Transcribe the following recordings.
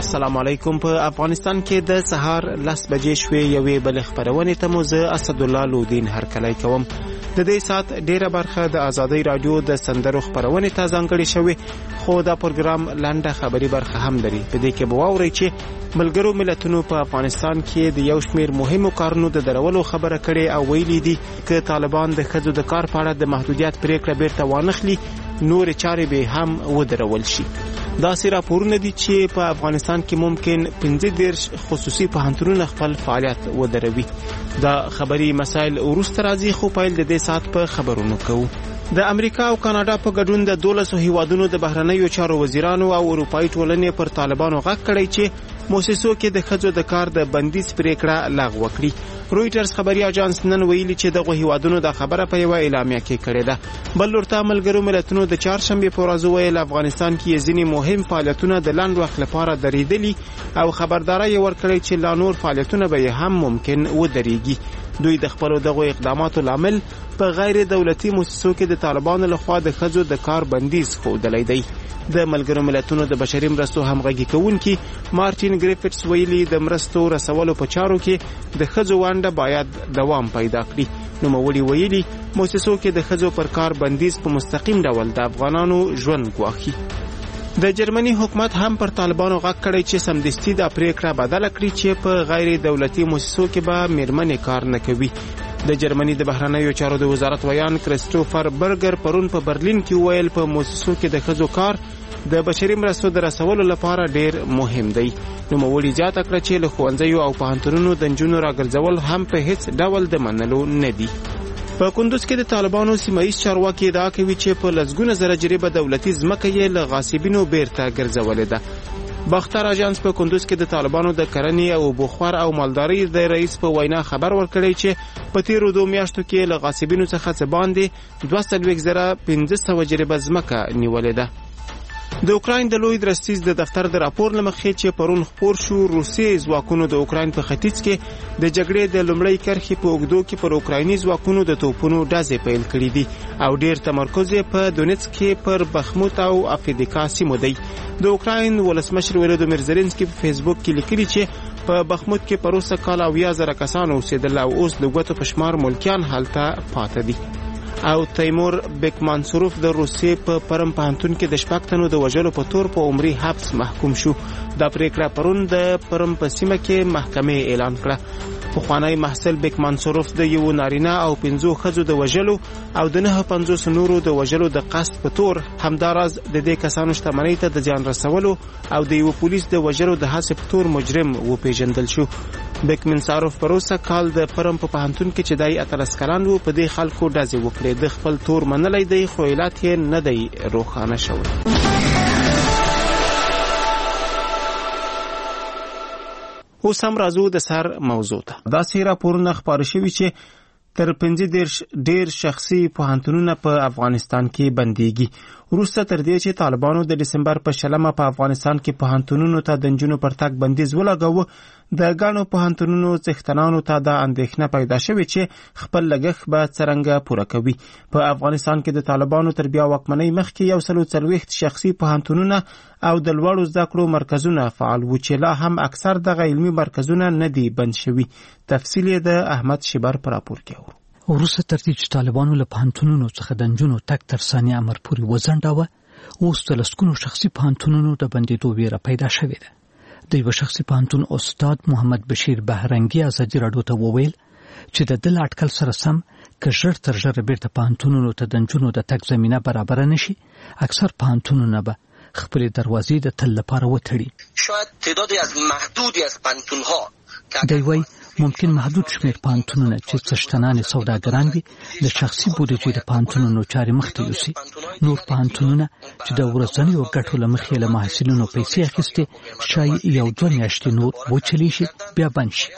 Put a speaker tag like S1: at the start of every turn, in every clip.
S1: السلام علیکم. په افغانستان کې د سهار 10 بجې شوې یوې بل خبرونه ته مو زه اسد الله لودین هرکلی کوم. د دې سات ډیره برخه د ازادي رادیو د سندرو خبرونه ته ځانګړې شوې، خو دا پروګرام لنډه خبري برخه هم لري. په دې کې به واورئ چې ملګرو ملتونو په افغانستان کې د یو شمېر مهمو کارونو د درولو خبره کړې او ویلي دي چې طالبان د ښځو د کار په اړه د محدودیت پریکړه بیرته وانخلي، نور چارې به هم ودرول شي. دا سي راپورونه دي چې په افغانستان کې ممکن 15 خصوصي پوهنتونونه خپل فعالیت ودروي. دا خبري مسائل ورسته راځي، خو پایل د دې سات په خبرونو کوو. د امریکا او کاناډا په ګډون د 12 هیوادونو د بهرنیو چارو وزیرانو او اروپایي ټولنې پر طالبانو غږ کړی چې موسسو کې د ښځو د کار د بندیز پریکړه لغوه کړي. رويټرز خبري اژانس نن ویلي چې دغه هیوادونو د خبره په یو اعلامیه کې کړې ده. بل ورته ملګرو ملتونو د چهارشنبه په ورځ ویل افغانستان کې ځینې مهم فعالیتونه د لاند وخت لپاره درېدلي او خبرداري ورکړي چې لا نور فعالیتونه به هم ممکن ودرېږي. دوی د خپل دغه اقداماتو لامل په غیر دولتي مؤسسو کې د طالبانو لخوا د ښځو د کار بندیز ښودلی دی. د ملګرو ملتونو د بشري مرستو همغږي کوونکي مارټین ګریفټس ویلي د مرستو رسولو په چارو کې د ښځو ونډه باید دوام پیدا کړي. نوموړي ویلي مؤسسو کې د ښځو پر کار بندیز په مستقیم ډول د افغانانو ژوند ګواښي. د جرمني حکومت هم پر طالبانو غږ کړی چې سمدستي د پریکړه بدله کړي چې په غیر دولتي مؤسسو کې به میرمنې کار نه کوي. د جرمني د بهرنیو چارو د وزارت ویان کریستوفر برګر پرون په برلین کې ویل په مؤسسو کې د ښځو کار د بشري مرستو د رسولو لپاره ډیر مهم دی. نوموړي زیاته کړه چې له ښوونځیو او پوهنتونونو د نجونو راګرځول هم په هیڅ ډول د منلو نه دي. په کندوز کې د طالبانو سیمایي چارواکي ادعا کوي چې په لسګونه زره جریبه دولتي ځمکه یې له غاصبینو بیرته ګرځولې ده. باختر اژانس په کندوز کې د طالبانو د کرنې او بخار او مالدارۍ د رئیس په وینا خبر ورکړی چې په تیرو 2 میاشتو کې له غاصبینو څخه څه باندې 2,500 جریبه ځمکه نیولې ده. د اوکراین د لوی درستیز د دفتر د راپور لمخې چې پرون خپور شو، روسي ځواکونو د اوکراین په ختیځ کې د جګړې د لومړۍ کرښې په اوږدو کې پر اوکرایني ځواکونو د توپونو ډزې پیل کړې دي او ډیر تمرکز په دونیتسک کې پر بخموت او افدیکا سیمو دی. د اوکراین ولسمشر ولودیمیر زيلنسکي په فیسبوک کې لیکلي چې په بخموت کې پر اوسه کال 10,000 کسان اوسېدل او اوس د ګوتو په شمار ملکیان هلته پاتې دي. او تیمور بیکمانسوروف د روسیې په پرم پوهنتون کې د 6 تنو د وژلو په تور په عمري حبس محکوم شو. دا پریکړه پرون د پرم په سیمه کې محکمې اعلان کړه. پخوانی محصل بیکمانسوروف د یو نارینه او 5 ښځو د وژلو او د 950 نورو د وژلو د قصد په تور همداراز د دې کسانو شتمنۍ ته د ځان رسولو او د یو پولیس د وژلو د هڅې په تور مجرم وپیژندل شو. بیکمانسوروف پروسه کال د پرم په پوهنتون کې چې دای 13 کلن وو په دې خلکو ډزې وکړې. د خپل تور منلای دی خو علت یې نه دی روښانه شوی. اوس هم راځو د سر موضوع ته. دا سی راپورونه خبر شوي چې تر 15 ډیر شخصي پوهنتونونه په افغانستان کې بنديږي. وروسته تر دې چې طالبانو د دسمبر په 16 په افغانستان کې پوهنتونونو ته د نجونو پر تګ بندیز ولګاوه، د ګڼو پوهنتونونو څښتنانو ته د اندېښنه پیدا شوې چې خپل لګښت به څرنګه پوره کوي. په افغانستان کې د طالبانو تر بیا واکمنۍ مخکې 140 شخصي پوهنتونونه او د لوړو زده کړو مرکزونه فعال وو چې لا هم اکثر دغه علمي مرکزونه نه دي بند شوي. تفصیل یې د احمد شبر پر راپور کې اورو.
S2: وروسته تر دې چې طالبانو له پوهنتونونو څخه د نجونو تګ تر ثاني امر پورې وځنډاوه، اوس د لسګونو شخصي پوهنتونونو د بندېدو ویره پیدا شوې ده. د یو شخصي پوهنتون استاد محمد بشیر بهرنګي ازادي راډیو ته وویل چې د دل اټکل سره سم که ژر تر ژره بیرته پوهنتونونو ته د نجونو د تګ زمینه برابر نشي، اکثر پوهنتونونه به خپل دروازې د تل لپاره وتړي.
S3: شاید تعدادی از محدودی از پوهنتونها
S2: دی وای ممکن محدود شمیر پوهنتونونه چې څښتنان سوداګران وي د شخصي بودیجې د پوهنتونونو چارې مخته یوسي. نور پوهنتونونه چې د ورځنیو ګټو له مخې له محصلینو پیسې اخیستې شاید 1-2 میاشتې نور وچلی شي بیا بند شي.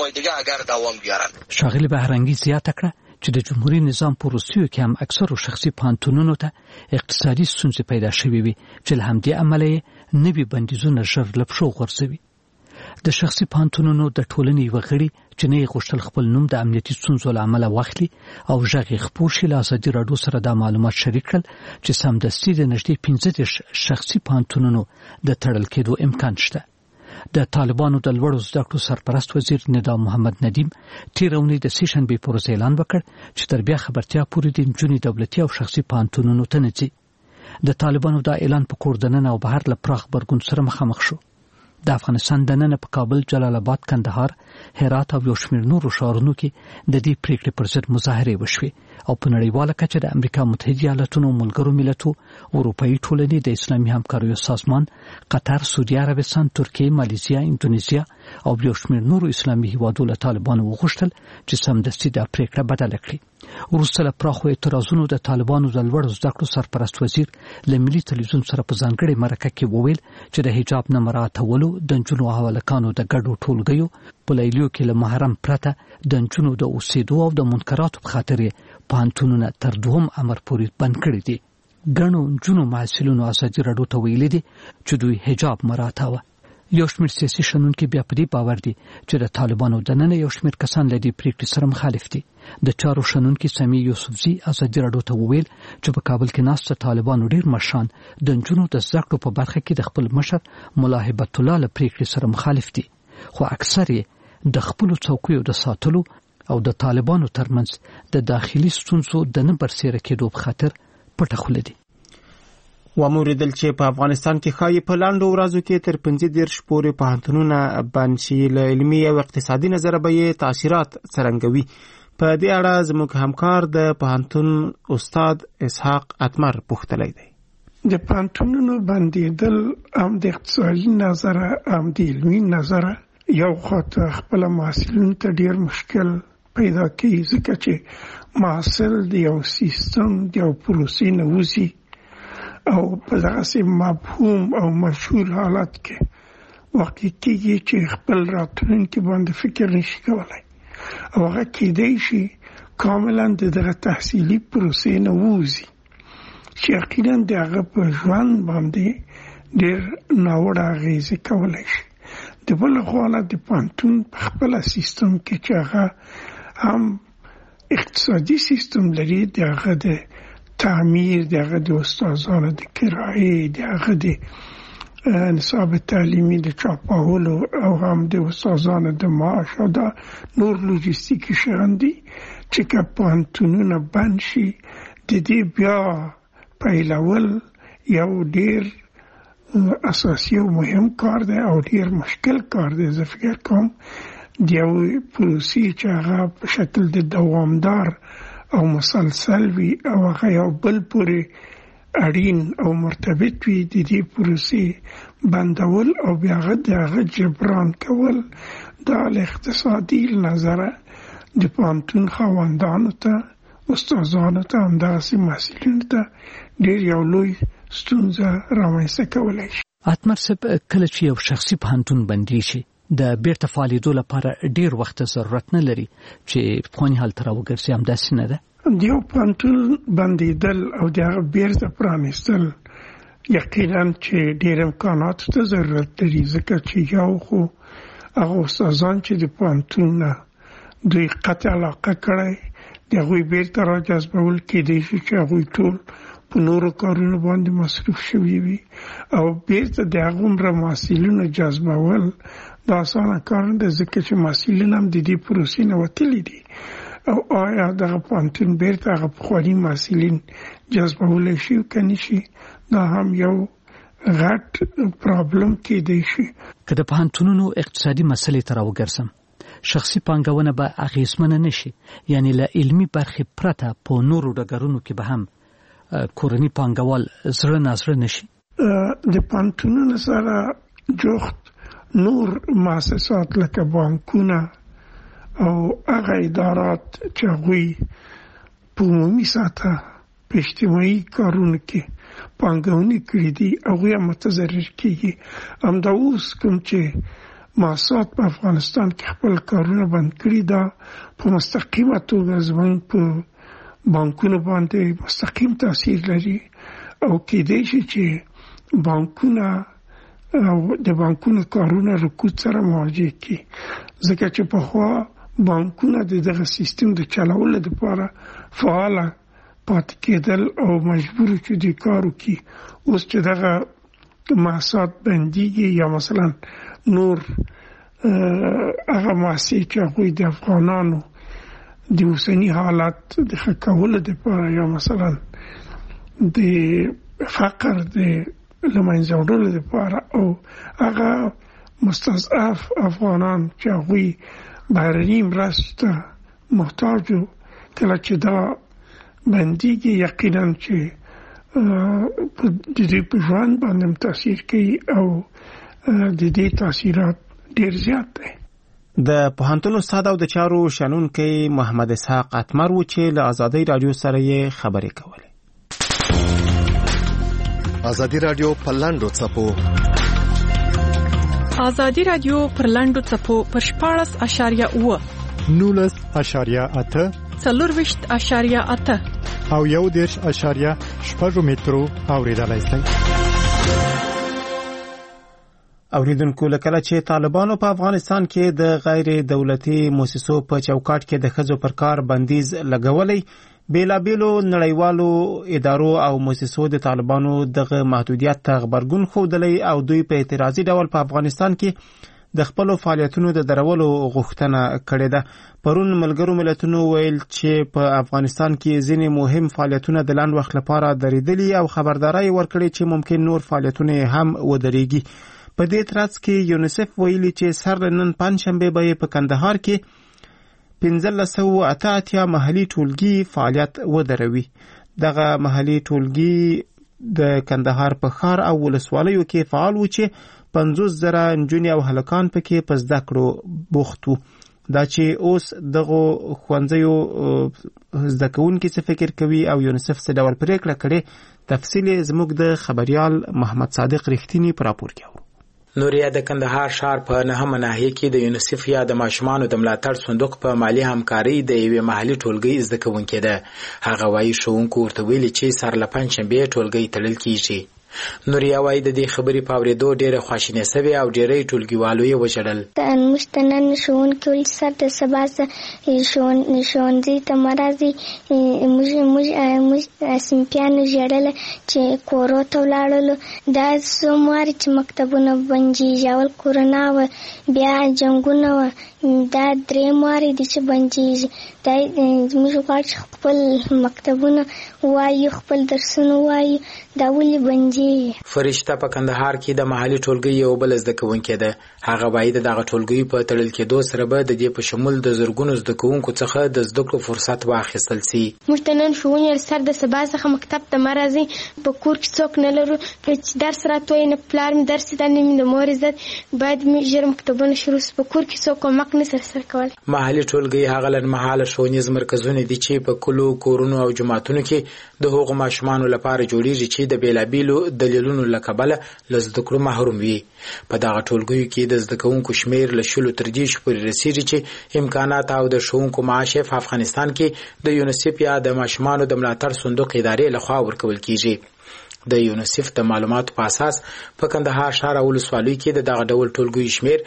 S2: ښاغلي بهرنګي زیاته کړه چې د جمهوریت نظام په روسیو کې هم اکثرو شخصي پوهنتونونو ته اقتصادي ستونزې پیدا شوې وي چې له همدې امله یې نوي بندیزونه ژر له پښو غورځوي. د شخصي پوهنتونونو د ټولنې یوه غړي چې نه یې غوښتل خپل نوم د امنیتي ستونزو له امله واخلي او غږ یې خپور شي، له ازادي راډیو سره دا معلومات شریک کړل چې سمدستي د نږدې 15 شخصي پوهنتونونو د تړل کېدو امکان شته. د طالبانو د لوړو زده کړو سرپرست وزیر ندا محمد ندیم تیر اونۍ د سیشنبې پروژې اعلان وکړ چې تر بیا خبرتیا پورې د نجونې دولتي او شخصي پوهنتونونو ته نه ځي. د طالبانو دا اعلان په کور دننه او بهر له پراخ غبرګون سره مخامخ شو. د افغانستان دننه په کابل، جلال آباد، کندهار، هرات او یو شمېر نورو ښارونو کې د دې پریکړې پر ضد مظاهرې وشوې او په نړیواله کچه د امریکا متحده ایالاتونو، ملګرو ملتونو، اروپایي ټولنې، د اسلامي همکاریو سازمان، قطر، سعودي عربستان، ترکیه، مالیزیا، اندونیزیا او یو شمېر نورو اسلامي هیوادو له طالبانو وغوښتل چې سمدستي دا پریکړه بدله کړي. وروسته له پراخو اعتراضونو د طالبانو د لوړو زده کړو سرپرست وزیر له ملي تلویزیون سره په ځانګړې مرکه کې وویل چې د حجاب نه مراعاتولو، د نجونو او هلکانو د ګډو ټولګیو په لیلیو کې له محرم پرته د نجونو د اوسېدو او د منکراتو په خاطر پوهنتونونه تر 2 امر پورې بند کړي دي. ګڼو نجونو محصلینو ازادي راډیو ته ویلي دي چې دوی حجاب مراعاتوه. یو شمېر سیاسي شنونکي بیا په دې باور دي چې د طالبانو دننه یو شمېر کسان له دې پریکړې سره مخالف دي. د چارو شنونکي سمیع یوسفزي ازادي راډیو ته وویل چې په کابل کې ناست طالبانو ډېر مشران د نجونو د زده کړو په برخه کې د خپل مشر ملا هبت الله له پریکړې سره مخالف دي، خو اکثر یې د خپل څوکیو د ساتلو او د طالبانو ترمنځ د داخلي ستونزو د نه برسېره کېدو په خاطر پټه خوله دي.
S1: وموریدل چې په افغانستان کې ښایي په لاندو ورځو کې تر 15 پورې پوهنتونونه بند شي. له علمي او اقتصادي نظره به یې تاثیرات څرنګوي. په دې اړه زموږ همکار د پوهنتون استاد اسحاق اتمر پوښتلی دی.
S4: د پوهنتونونو بندېدل هم د اقتصادي نظره هم د علمي نظره یو خاطر خپل محصلینو ته ډیر مشکل پیدا کوي، ځکه چې محصل د یو سیستم د یو پروسې نه وځي او په داسې مفهوم او مشهور حالت کې واقع کېږي چې خپل راتلونکي باندې فکر نشي کولای او هغه کېدای شي کاملا دغه تحصیلي پروسې نه وځي چې یقینا دغه په ژوند باندې ډېر ناوړه اغېزې کولی شي. د بل خوا نه د پوهنتون په خپل سیستم کې چې هغه هم اقتصادي سیستم لري، دغه د تعمیر، دغه د استادانو د کرایې، دغه د نصاب تعلیمي د چاپولو او هم د استادانو د معاش او د نور لوجستیکي شیان دي چې که پوهنتونونه بند شي د دې بیا پیلول یو ډېر اساسي او مهم کار دی او ډېر مشکل کار دی. زه فکر کوم د یو پروسې چې هغه په شکل د دوامدار او مسلسل وي او هغه یو بل پورې اړین او مرتبط وي، د دې پروسې بندول او بیا هغه جبران کول دا له اقتصادي نظره د پوهنتون خاوندانو ته، استادانو ته، همداسې محصلینو ته ډېر یو لوی ستونزه رامنځته کولی شي.
S2: اتمر صاحب، کله چې یو شخصي پوهنتون بندي شي د بیرته فعالیدو لپاره ډېر وخت ضرورت نه لري چې پخواني حالت ته راوګرځي، همداسې نه ده؟
S4: د یو پوهنتون بندېدل او د هغه بیرته پرانیستل یقینا چې ډېر امکاناتو ته ضرورت لري، ځکه چې یو خو هغه استادان چې د پوهنتون نه دوی قطع علاقه کړی د هغوی بیرته راجذبول کېدای شي چې هغوی ټول په نورو کارونو باندې مصروف شوي وي او بیرته د هغومره محصلینو جذبول دا اسانه کار نه دی، ځکه چې محصلین هم د دې پروسې نه وتلي دي او آیا دغه پوهنتون بیرته هغه پخواني محصلین جذبولی شي که نه شي، دا هم یو غټ پرابلم کېدای شي.
S2: که د پوهنتونونو اقتصادي مسلې ته راوګرځم، شخصي پانګونه به اغېزمنه نشي، یعنی له علمي برخې پرته په نورو ډګرونو کې به هم کورني پانګوال زړه نازړه نشي.
S4: د پوهنتونونو سره جوخت نور مؤسسات لکه بانکونه او هغه ادارات چې هغوی په عمومي سطحه په اجتماعي کارونو کې پانګونې کړي دي، هغوی هم متضرر کېږي. همدا اوس کوم چې مؤسسات په افغانستان کې خپل کارونه بند کړي، دا په مستقیمه توګه زموږ په بانکونو باندې مستقیم تاثیر لري او کېدای شي چې بانکونه او د بانکونو کارونه رکود سره مواجه کړي، ځکه چې پخوا بانکونه دغه سیستم د چلولو لپاره فعاله پاتې کېدل او مجبور چې د کار وکړي. اوس چې دغه مؤسسات بندېږي یا مثلا نور هغه مؤسسې چې هغوی د افغانانو د اوسني حالت د ښه کولو لپاره یا مثلا د فقر د له منځه وړلو لپاره او هغه مستضعف افغانان چې هغوی بهرني مرستې ته محتاج وو کله چې دا بندیږي یقینا چې د دې په ژوند باندې تاثیر کوي او د دې تاثیرات ډېر زیات دي.
S1: د پوهنتون استاد او د چارو شنونکی محمد اسحاق اتمر و چې له ازادي رادیو سره یې خبرې کولې.
S5: ازادي رادیو په لاندو څپو
S6: ازادي رادیو پر لاندو څپو پر 14.8
S7: 19.8
S6: 4.8
S7: او 1.8 مترو اوریدلای شئ.
S1: اوریدونکو لکه چې طالبانو په افغانستان کې د غیر دولتي مؤسسو په چوکاټ کې د ښځو پر کار بندیز لګولې، بیلابیلو نړیوالو ادارو او مؤسسو د طالبانو دغه محدودیت ته غبرګون ښودلی او دوی په اعتراضي ډول په افغانستان کې د خپلو فعالیتونو د درولو غوښتنه کړې ده. پرون ملګرو ملتونو ویل چې په افغانستان کې ځینې مهم فعالیتونه د لنډ وخت لپاره درېدلي او خبرداری ورکړي چې ممکن نور فعالیتونه هم ودرېږي. په دې ترڅ کې یونیسف ویلي چې سر نن پنجشنبه به په کندهار کې 1588 محلي ټولګي فعالیت ودروي. دغه محلي ټولګي د کندهار په ښار او ولسوالیو کې فعال و چې 50,000 نجونې او هلکان پکې په زده کړو بوخت وو. دا چې اوس دغه ښوونځیو زده کوونکي څه فکر کوي او یونیسف څه ډول پریکړه کړې، تفصیل زموږ د خبريال محمد صادق رښتینی پر راپور کې اورو.
S8: نوریا د کندهار ښار په نهمه ناحیه کې د یونیسف یا د ماشومانو د ملاتړ صندوق په مالی همکاري د یوې محلي ټولګي زده کوونکې ده. هغه وایي ښوونکو ورته ویلي چې سر له پنجشنبې ټولګي تړل کیږي. نوریا وایي د دې خبرې په اورېدو ډېره خواشینې سوې او ډېری ټولګیوالو یې وژړل.
S9: موږ ته نن ښوونکي ویل سر د سبا ښوونځي ته مه راځئ. موږ صنفیانو ژړله چې کورو ته ولاړلو. دا څو وارې چې مکتبونه بندېږي، اول کورونا وه، بیا جنګونه وه، دا درېیم وارې دي چې بندېږي. دا موږ غواړو چې خپل مکتبونه ووایو، خپل درسونه ووایو. دا ولې بندېږي؟
S8: فرشته په کندهار کې د محلي ټولګي یو بل زده کوونکې ده. هغه وایي دغه ټولګي په تړل کېدو سره به د دې په شمول د زرګونو زده کوونکو څخه د زده کړو فرصت واخیستل سي.
S10: موږ ته نن ښوونې سر د سبا څخه مکتب ته مه راځئ. په کور کې څوک نه لرو، چې درس راته وایي نه پلار مې درس زده نه مې د مور عزت، باید ژر مکتبونه شروع سي. په کور کې څوک کومک نه سره کولی. محلي ټولګي هغه لنډمهاله ښوونیز مرکزونه دي چې په کلو کورونو او جوماتونو کې د هغو ماشومانو لپاره جوړیږي چې د بیلابیلو دلیلونو له کبله له زده کړو محروم وي. په دغه ټولګیو کې د زده کوونکو شمیر له 100 تر 10 پورې رسیږي چې امکانات او د ښوونکو معاش په افغانستان کې د یونیسف یا د ماشومانو د ملاتړ صندوق ادارې لخوا ورکول کیږي. د یونیسف د معلوماتو په اساس په کندهار ښار او ولسوالۍ کې دغه ډول ټولګیو شمیر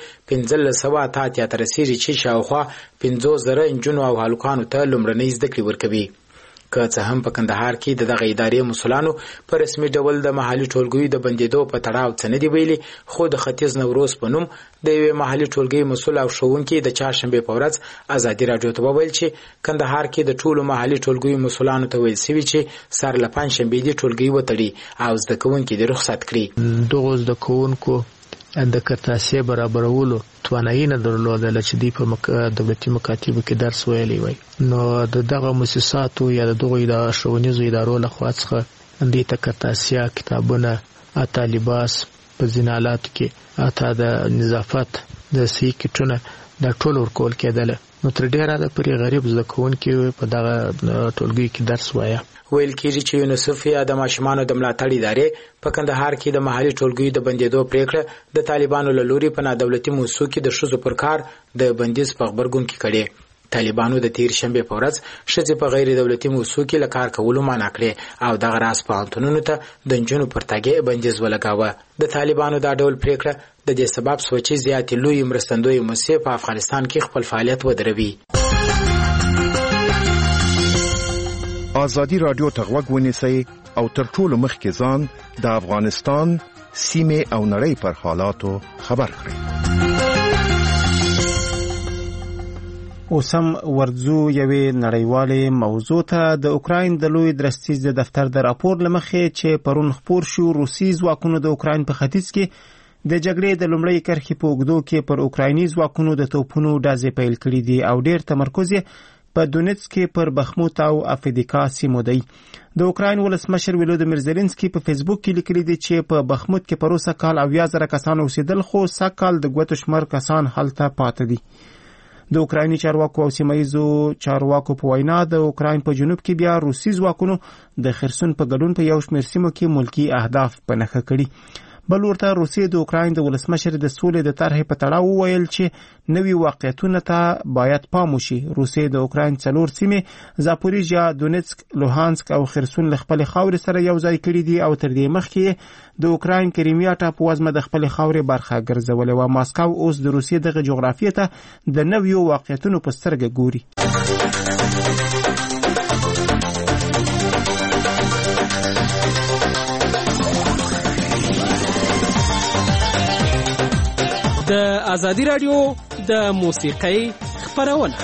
S10: 1588 ته رسیږي چې شاوخوا 50,000 نجونو او هلکانو ته لومړنۍ زده کړې ورکوي. که څه هم په کندهار کې دغه ادارې مسؤلانو په رسمي ډول د محلي ټولګیو د بندېدو په تړاو څه نه دي ویلي، خو د ختیځ نوروز په نوم د یوې محلي ټولګۍ مسؤل او ښوونکي د چهارشنبې په ورځ ازادي راډیو ته وویل چې کندهار کې د ټولو محلي ټولګیو مسؤلانو ته ویل شوي چې سر له پنجشنبې دې ټولګۍ وتړي او زده کوونکي دې رخصت کړي.
S11: دغو زده کوونکو د کرتاسې برابرولو توانایي نه درلودله چې دوی په دولتي مکاتبو کې درس ویلی وای. نو د دغه مؤسساتو یا د دغو ښوونیزو ادارو لخوا څخه دوی ته کرتاسیه، کتابونه، اته لباس، په ځینو حالاتو کې اته د نظافت د صحي کټونه دا ټول ورکول کېدله. نو تر ډېره د پرې غریب زده کوونکي په دغه ټولګیو کې درس وایه.
S8: ویل کېږي چې یونیسف یا د ماشومانو د ملاتړ ادارې په کندهار کې د محلي ټولګیو د بندېدو پریکړه د طالبانو له لوري په نادولتي موسسو کې د ښځو پر کار د بندیز په غبرګون کې کړې. طالبانو د تیر شنبې په ورځ ښځې په غیر دولتي موسسو کې له کار کولو منع کړې او دغه راز پوهنتونونو ته د نجونو پر تګ بندیز ولګاوه. د طالبانو دا ډول پریکړه د دې سبب شوه چې زیاتې لویې مرستندویې موسسې په افغانستان کې خپل فعالیت ودروي.
S5: ازادي رادیو ته غوږ ونیسئ او تر ټولو مخکې ځان د افغانستان سیمه او نړۍ پر حالاتو خبر کړي.
S1: اوسم ورځو یوې نړیوالې موضوع ته. د اوکراین د لوی درستیز د دفتر د راپور لمخې چې پرون خپور شو، روسي ځواکونو د اوکراین په ختیځ کې د جګړې د لومړۍ کرښې په اوږدو کې پر اوکرایني ځواکونو د توپونو ډزې پیل کړې دي او ډېر تمرکز یې په دونیتس کې پر بخموت او افدیکا سیمو دی. د اوکراین ولسمشر ولودیمیر زيلنسکي په فیسبوک کې لیکلي دي چې په بخموت کې پروسه کال 80,000 کسان اوسېدل، خو سږکال د ګوتو شمېر کسان هلته پاتې دي. د اوکرایني چارواکو او سیمایي چارواکو په وینا د اوکراین په جنوب کې بیا روسي ځواکونو د خرسون په ګډون په یو شمېر سیمو کې ملکی اهداف په نښه کړي. بل ورته روسیې د اوکراین د ولسمشر د سولې د طرحې په تړاو وویل چې نوي واقعیتونو ته باید پام وشي. روسیې د اوکراین 4 سیمې زاپوریژیا، دونیتسک، لوهانسک او خرسون له خپل خاورې سره یو ځای کړي دي او تر دې مخکې د اوکراین کریمیا ټاپووزمه د خپل خاورې برخه ګرځولې و. ماسکو اوس د روسیې دغه جغرافیه ته د نویو واقعیتونو په سترګه ګوري.
S6: د ازادي رادیو د موسیقۍ خبرونه.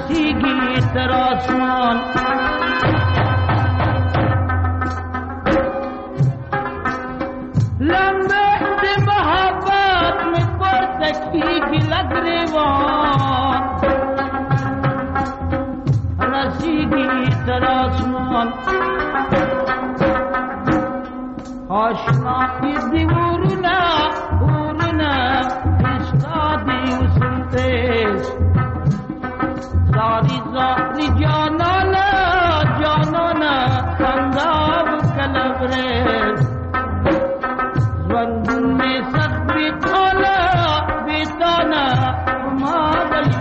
S12: رسیگی تر آسمان لمبه سے محبت میں پر سکی کی لگ ریوان رسیگی تر آسمان آشنا ایدی ورنا استادی وسنتیش زاری زاری جانانا خنداب کلبریش زوندن میں سخت بیتانا مادل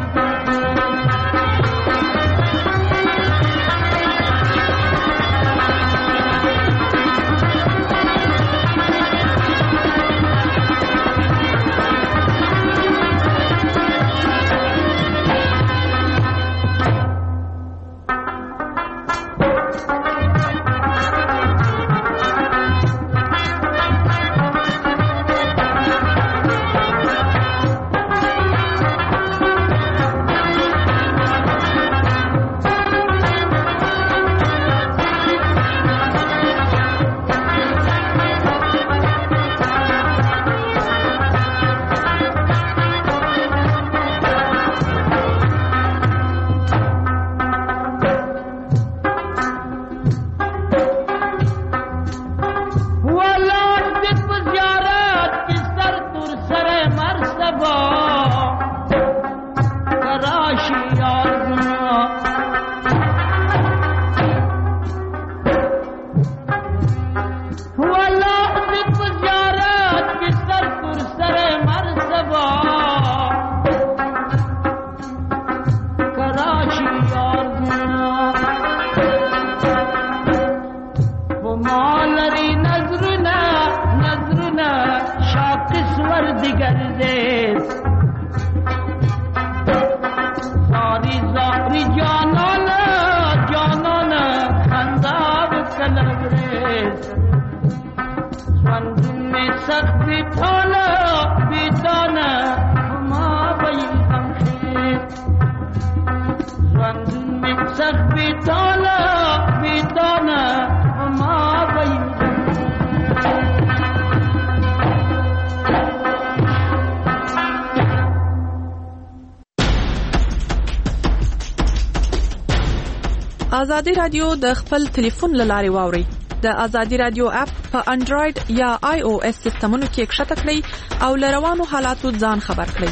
S13: آزادی رادیو د خپل ټلیفون لارې واوري. د آزادی رادیو اپ په انډراید یا آی او اس سیستمونو کې کښته کړئ او لروانو حالاتو ځان خبر کړئ.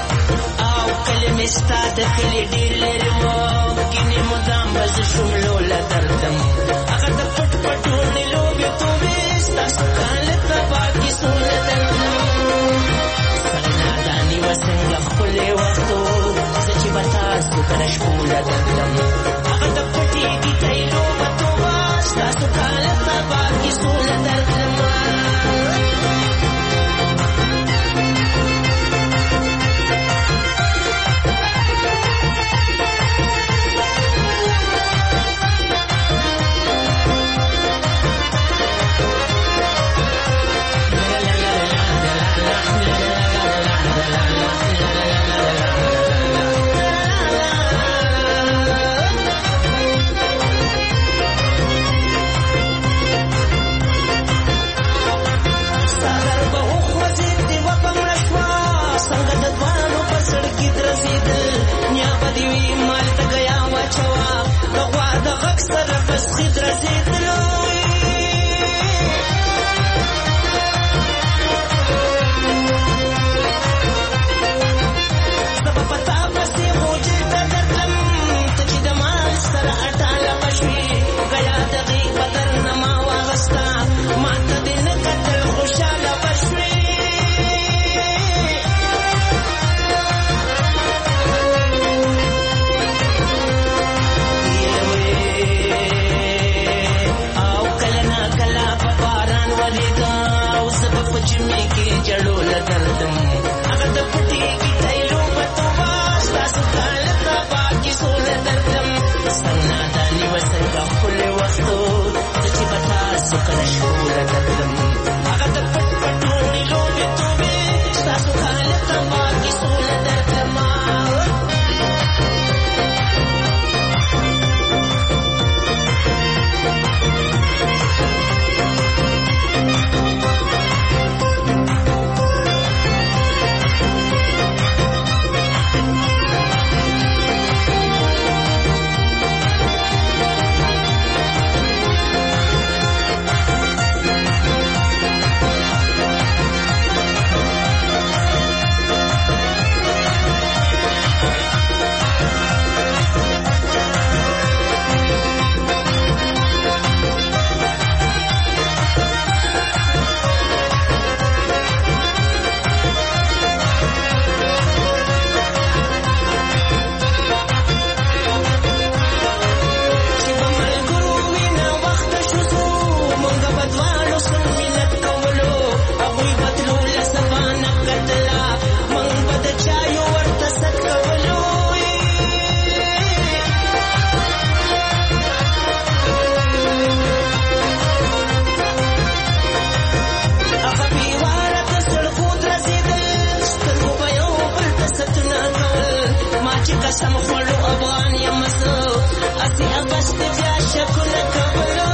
S14: ستا د کلی ډېر لرې وه ګینې مدام به زه شوم لوله
S12: دردم هغه د پټي کې تایلو پتوا تاسو کاله تبا کې سول دردم څنګه دانی وسنګ خپل وختو چې بتا سکه شول دردم هغه د پټ پټونی لوبه توبه تاسو کاله تبا کې سول دردم قسم خوړو افغان یم زه اسی اغست بیا شکونه کولو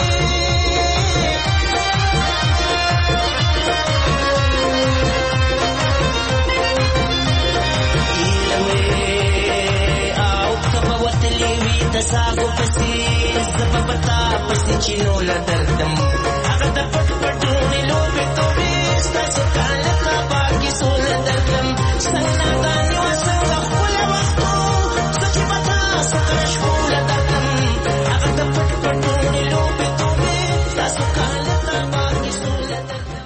S12: او کبه وتلی وي د ساګو پسې زبه پتا پسې چینو لدردم هغه د پټ پټونې لوبې توبې ستاسو کاله کبا کې سول دردم څنګه دانی وسنګ خپل وختو چې بتا سکه شول دردم هغه د پټ پټونې لوبې توبې ستاسو کاله کبا کې سول دردم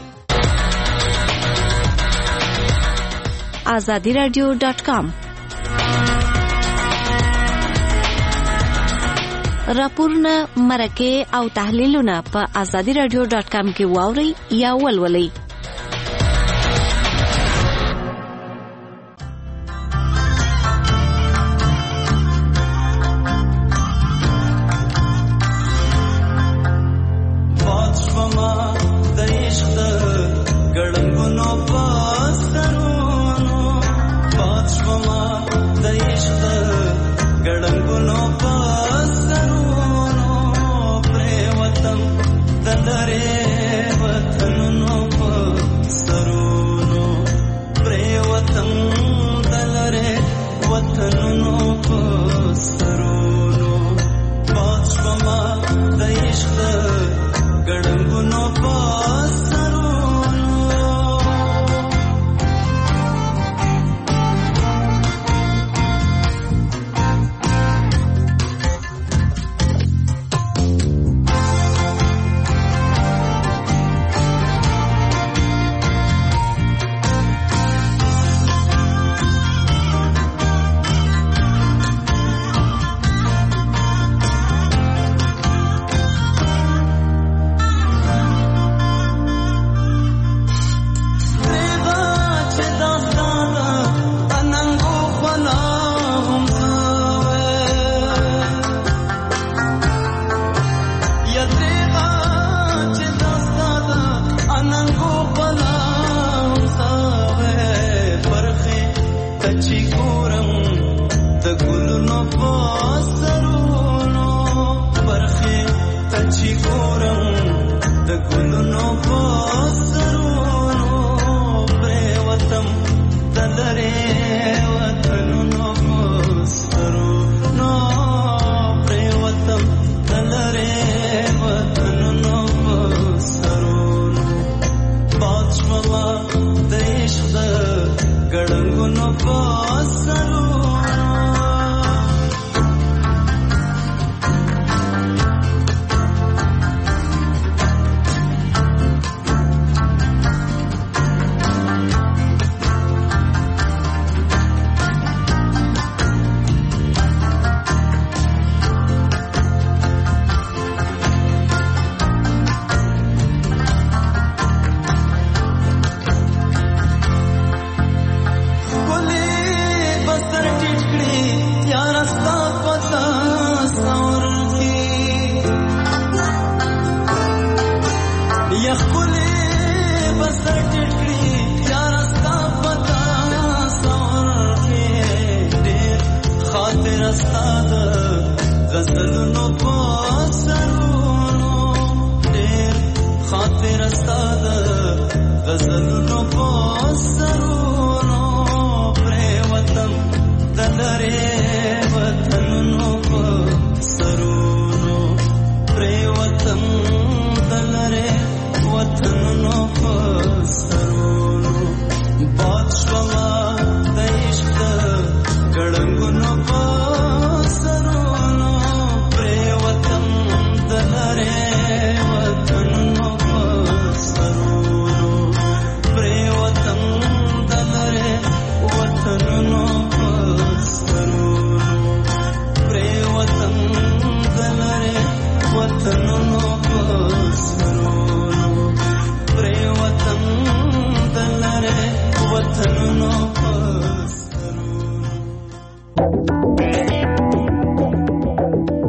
S14: azadiradio.com راپورونه مرکه او تحلیلونه په azadiradio.com کې واورئ یا ولولئ.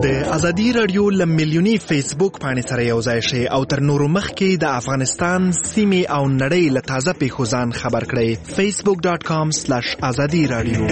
S15: د ازادي رادیو لملیونی فیسبوک باندې سره یو ځای شي او تر نورو مخکې د افغانستان سیمې او نړۍ له تازه پیښو ځان خبر کړئ. facebook.com/azadi radio.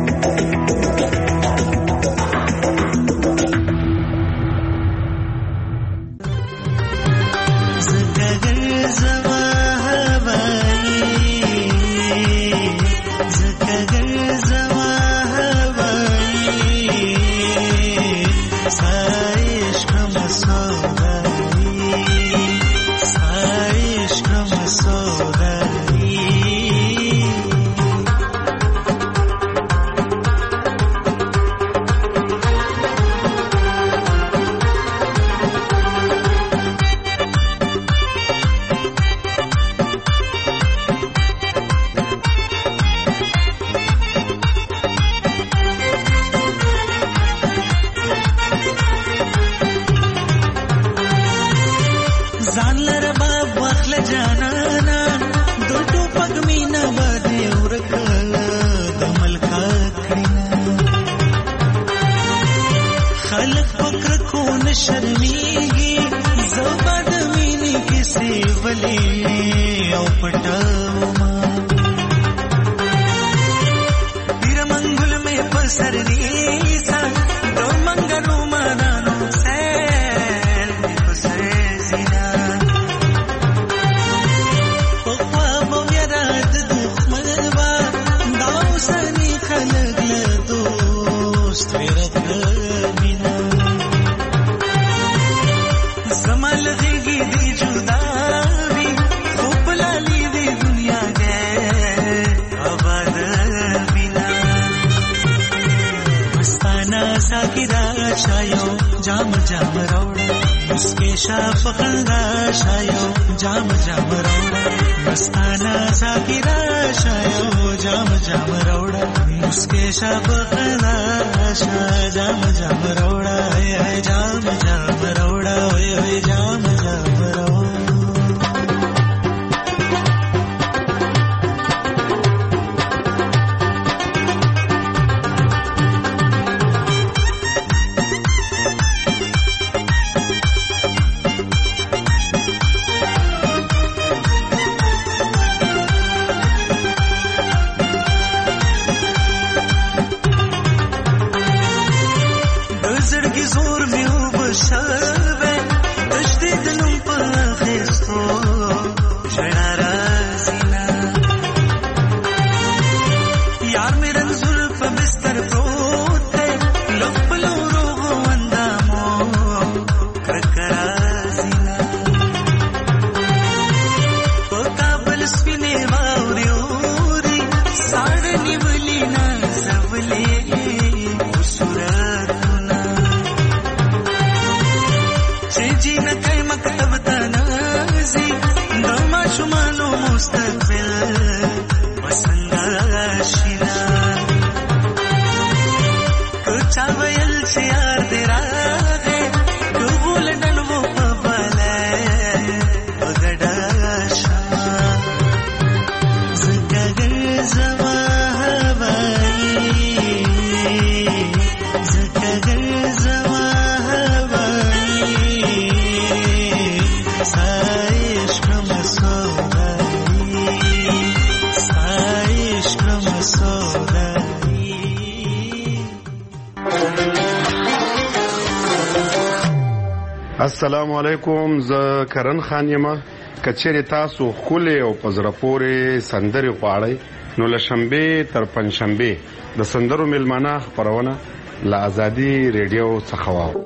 S16: السلام علیکم. زه کرن خان یم. کچېرې تاسو خولې او پزړه پورې سندرې غواړئ نو له شنبې تر پنځشنبې د سندرو میلمانه خپرونه له ازادي ریډیو څخه واورئ.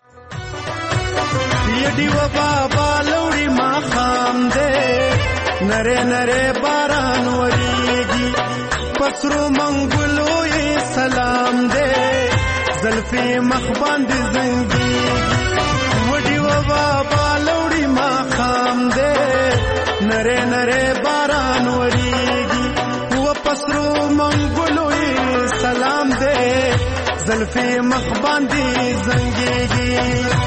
S17: یډي و بابا لوړی ما خام دې نره نره باران وریږي پسرو منګلو یې سلام دې زلفي مخ باندې زنګي وډي و بابا لوړی ما خام دې نره نره باران وریږي و پسرو منګلو یې سلام دې زلفي مخ باندې زنګيږي.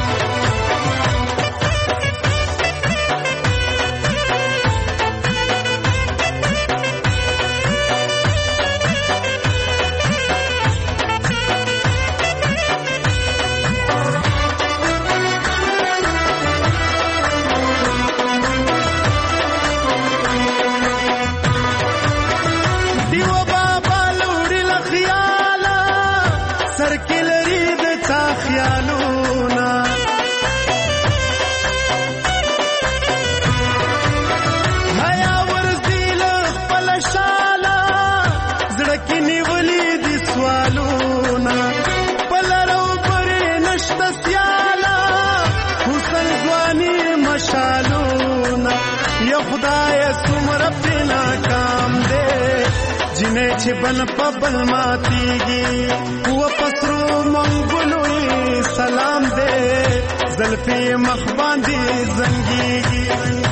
S17: چې بن په بل ماتیږي و پسرو منګلو سلام دې زلفي مخ باندې زنګيږي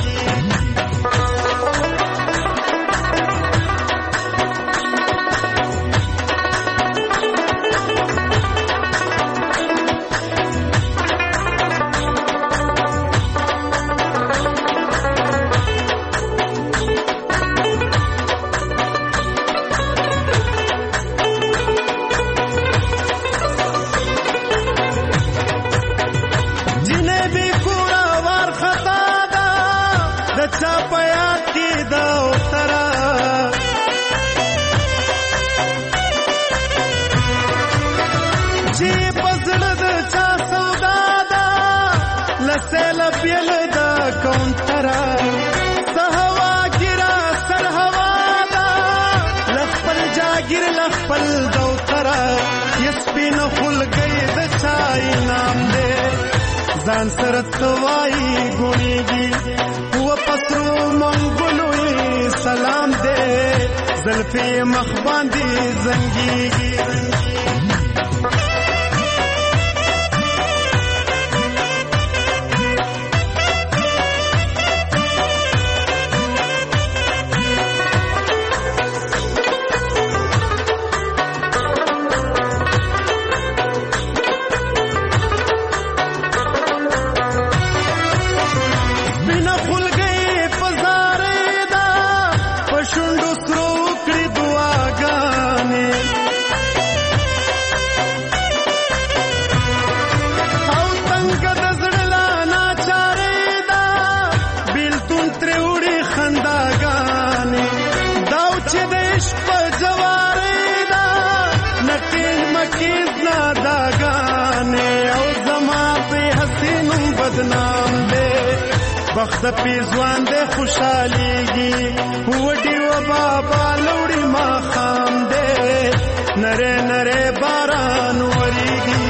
S17: ځان سره توای ګونیږي و پسرو منګلو سلام دې زلفي مخ باندې زنګيږي وخت پیزوان دې خوشاليږي وډي و بابا لوري ما خام دې نره نره باران وريږي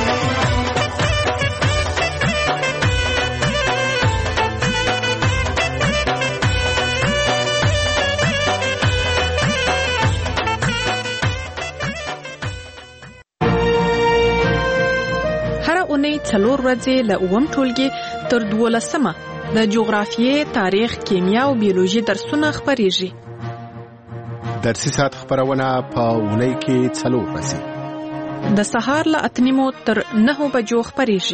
S13: هر اونۍ 4 ورځې له اووم ټولګي تر 12مه د جغرافیې، تاریخ، کیمیا او بیولوژي درسونه خپریږي.
S5: درسي ساعت خبرونه په اونۍ کې 4 ورځې
S13: د سهار له 8 تر 9 بجو خپریږي.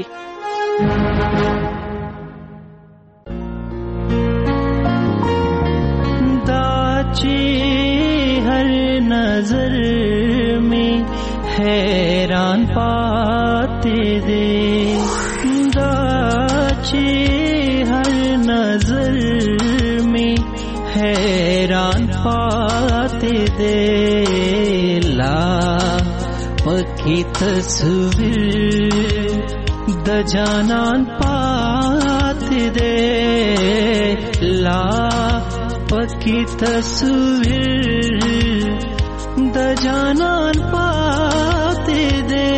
S12: دا چې هر نظر میں حیران پاتے دے دا چې نظر میں حیران پاتے دے لا پکی تصویر د جانان پاتے دے لا پکی تصویر د جانان پاتے دے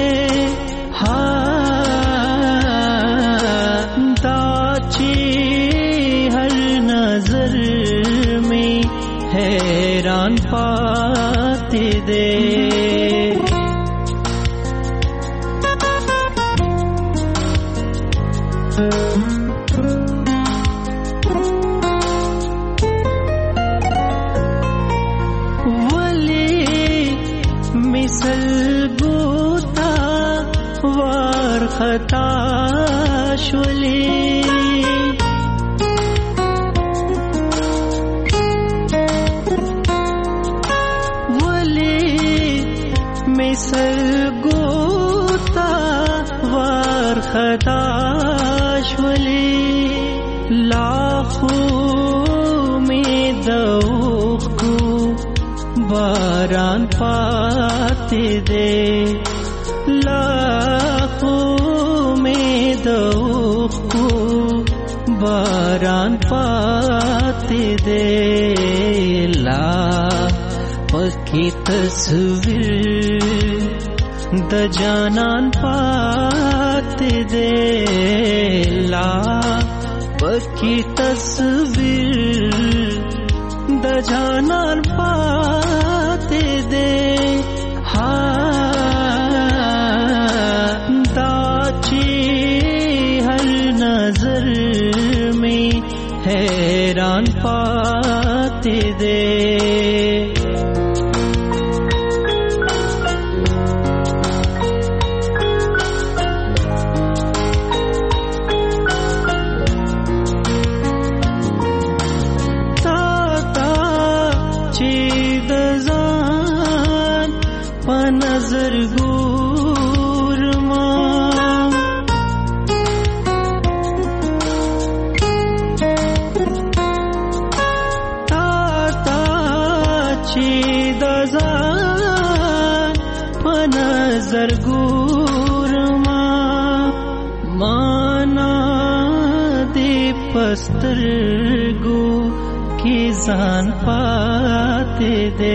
S12: حیران پاتے دے ولی مثل گوتا وار خطا شولی سرگوتا وار خطاش ولی لاخوں میں دوخ کو باران پاتے دے لاخوں میں دوخ کو باران پاتے دے لا پکی تصویر د جانان پاتے دے لا پکی تصویر د جانان پاتے دے हैरान पाते दे नजर गुर मां ताता चीदजान नजर गुर मां माना दे पस्तर गु की जान पाते दे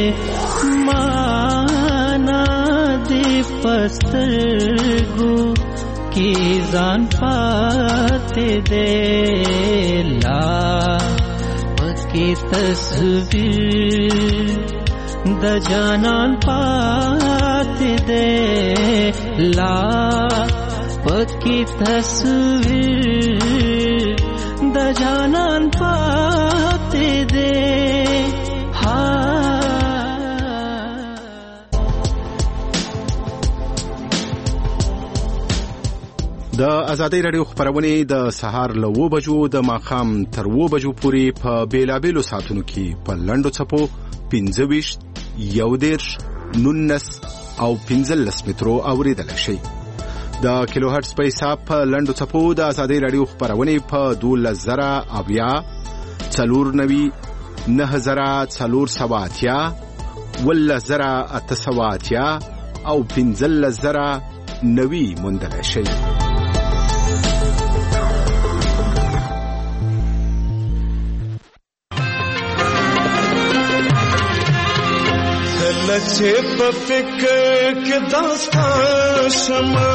S12: पस्तरगु की जान पाते दे ला पक्की तस्वीर द जानान पाते दे ला पक्की तस्वीर द जानान पाते दे
S5: د ازادۍ رادیو خبرونه د سهار له 9 بجو د ماخام تر 9 بجو پورې په بیلابېلو ساعتونو کې په لنډو چپو 25 19 او 15 مترو اوریدل شي د کیلو هرتز په حساب په لنډو چپو د ازادۍ رادیو خبرونه په 12000 490 9470 10870 او 15090 مندل شي
S17: لچه په فکر کې داستا شمه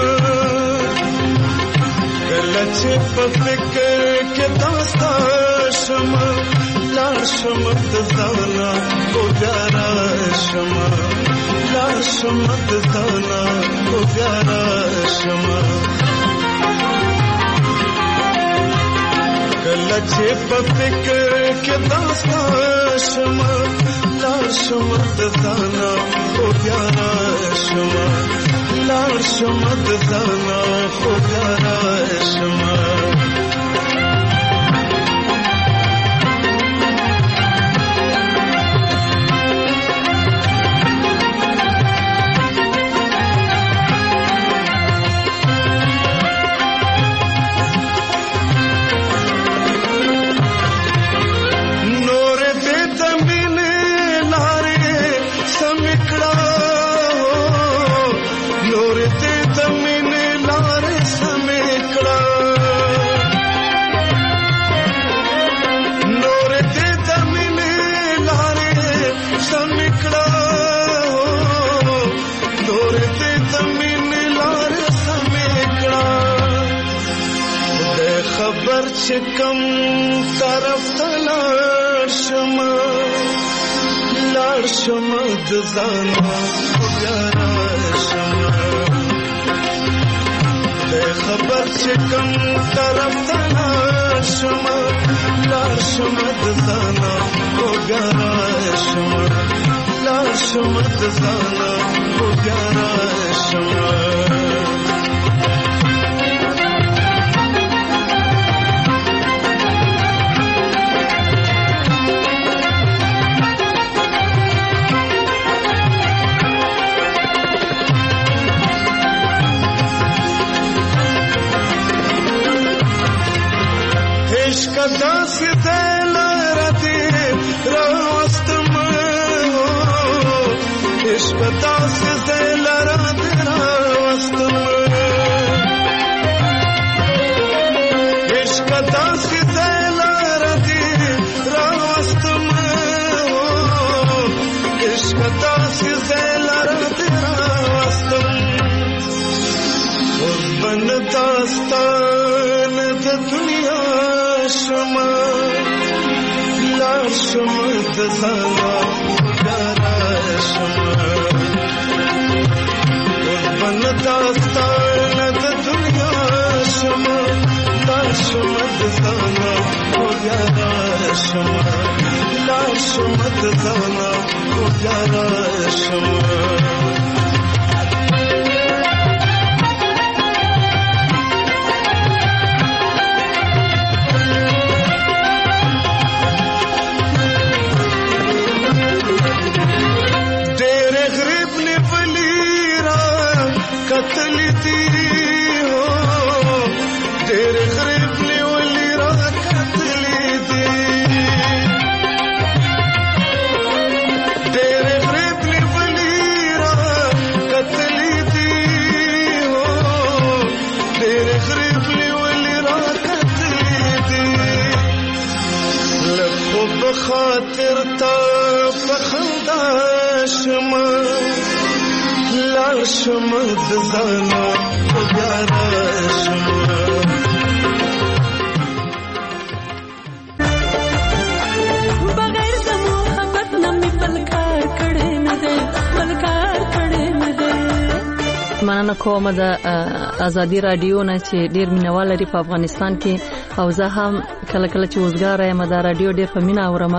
S17: لچه په فکر کې داستا شمه لار شمه د ځانا او پیارا شمه لار شمه د ځانا او پیارا شمه لچه په فکر کې داستا شمه لار شمه د ځانا او پیارا شمه لار شمه د ځانا او پیارا شمه کم طرف تلار شما لار شما د ځانا پیارا شما د خبر چې کم طرف تلار شما لار شما د ځانا پیارا شما لار شما د ځانا پیارا شما داس دل راته راستم عشق داس دل راته راستم عشق داس دل راته راستم عشق داس دل راته راستم اور بن داستان د دنیا شما لار شما د ځانا پیارا شما قربان داستان د دنیا شما لار شما د ځانا شمه لاړ شمه د ځانه خو بیا راشمه قتل دی ہو تیرے غریب نے ولی را قتل دی تیرے غریب نے ولی را قتل دی ہو تیرے غریب نے ولی را قتل دی لکھو بخاطر تا بخندا شما لاړ شمه د ځانه خو بیا راشمه
S18: بغیر د محبت نه مې بل کار کړی نه دی بل کار کړی نه دی.
S19: مننه کوم د ازادي رادیو نه چې ډیر مینوال لري په افغانستان کې او زه هم کله کله چې وزګار یم د رادیو ډیر په مینه اورم.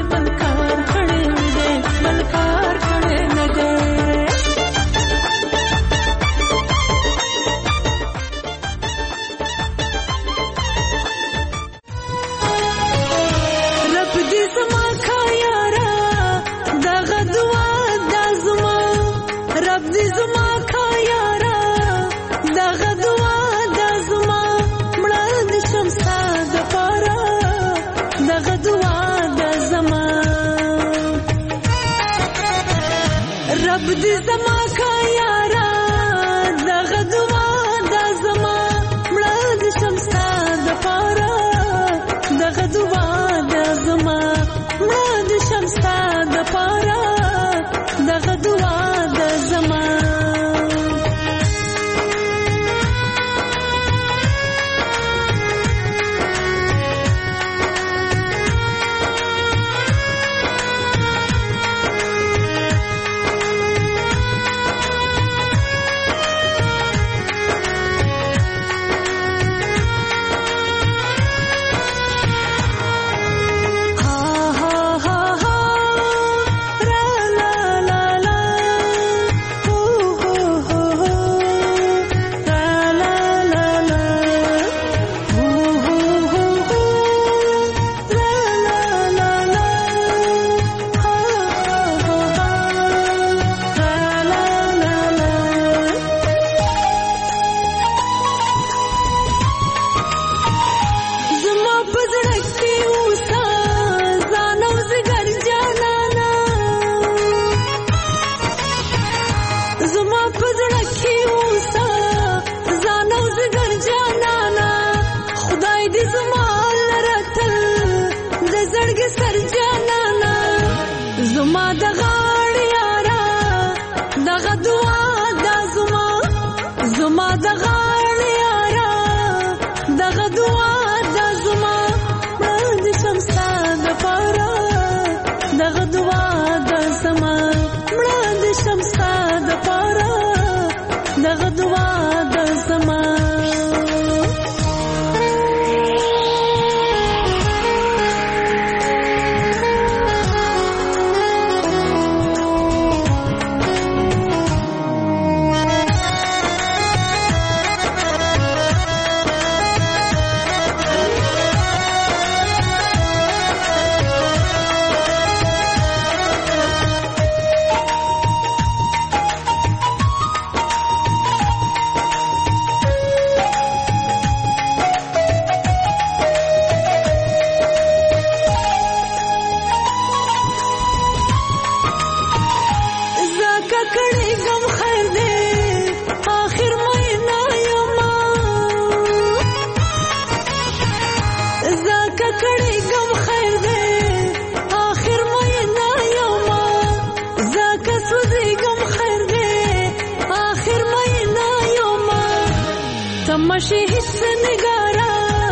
S18: تمشي هیڅ نګارا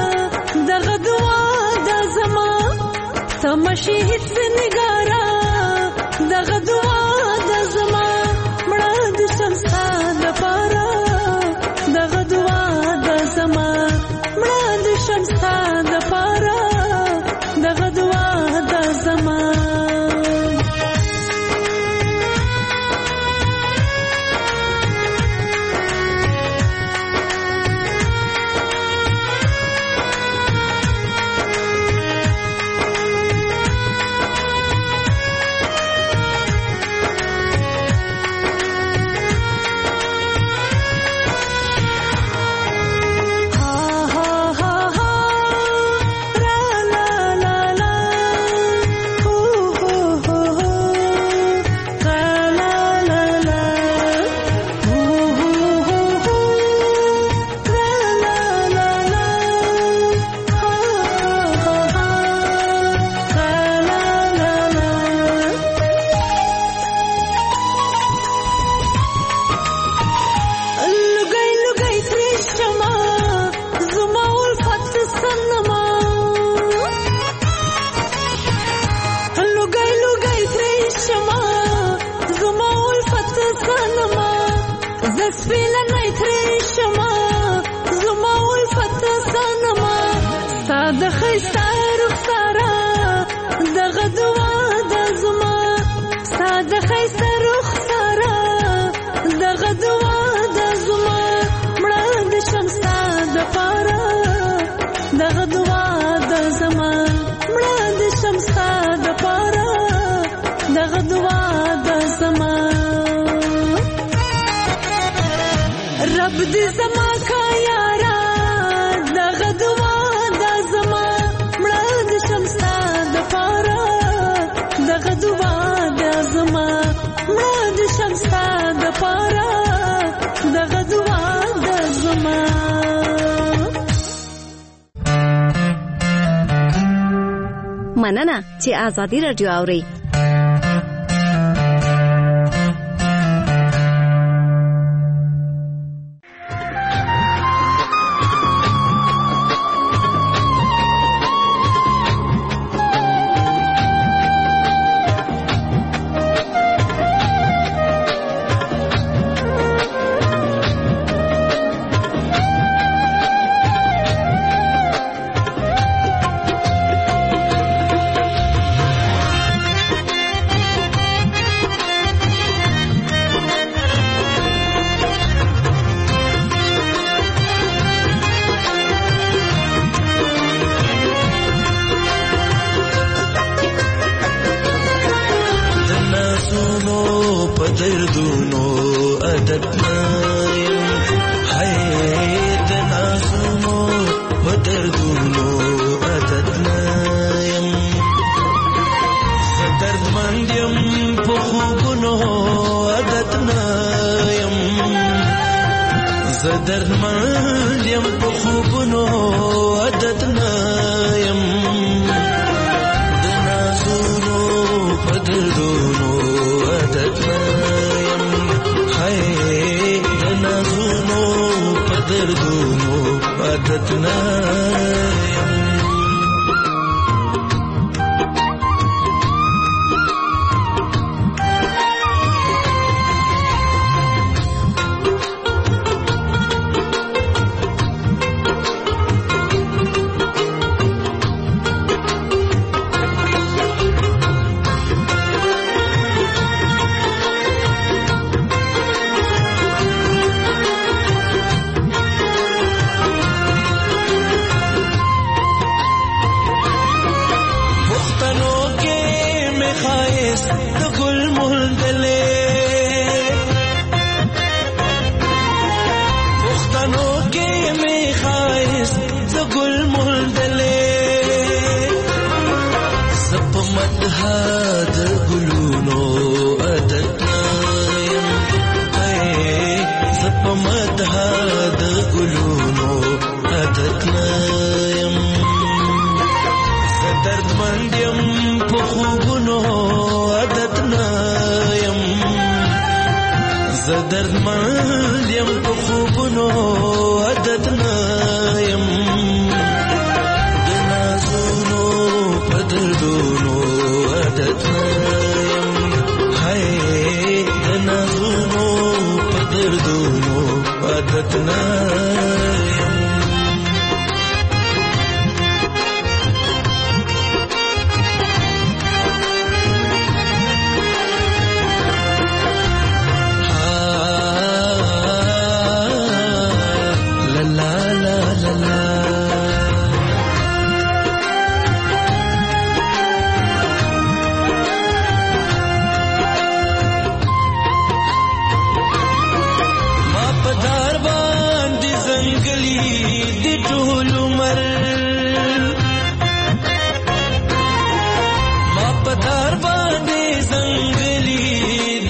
S18: دغه دعا د زما تمشي هیڅ نګارا دغه دعا د زما مړه د شمسا د پارا دغه دعا د زما مړه د شمسا د پارا دغه دعا ساده خیستا رخسارا دغه دوا د زما ساده خیستا رخسارا دغه دوا د زما مړه د شمستا د پارا دغه دوا د زما مړه د شمستا د پارا دغه دوا د زما رب دې زما کا یارا دغه دوا د زما مړه د شمستا د پارا دغه دوا د زما مړه د شمستا د پارا دغه دوا د زما
S14: مننه چې آزادي رادیو اوري.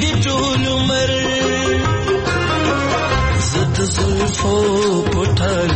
S17: زلفو پټه